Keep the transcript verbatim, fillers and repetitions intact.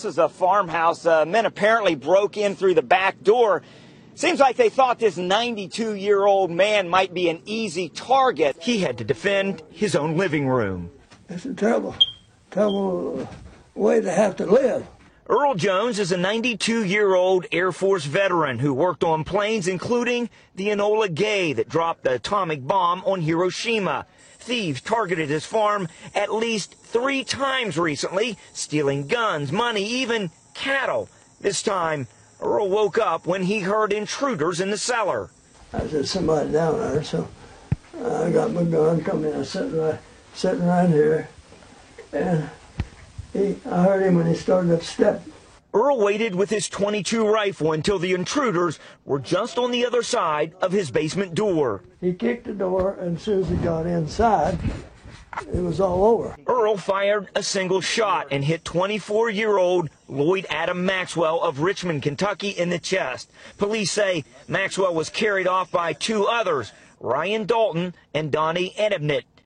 This is a farmhouse. Uh, men apparently broke in through the back door. Seems like they thought this ninety-two-year-old man might be an easy target. He had to defend his own living room. It's a terrible, terrible way to have to live. Earl Jones is a ninety-two-year-old Air Force veteran who worked on planes, including the Enola Gay that dropped the atomic bomb on Hiroshima. Thieves targeted his farm at least three times recently, stealing guns, money, even cattle. This time, Earl woke up when he heard intruders in the cellar. I said, somebody down there, so I got my gun, come in, I was sitting right, sitting right here, and he, I heard him when he started up stepping. Earl waited with his twenty-two rifle until the intruders were just on the other side of his basement door. He kicked the door, and as soon as he got inside, it was all over. Earl fired a single shot and hit twenty-four-year-old Lloyd Adam Maxwell of Richmond, Kentucky in the chest. Police say Maxwell was carried off by two others, Ryan Dalton and Donnie Edebnit.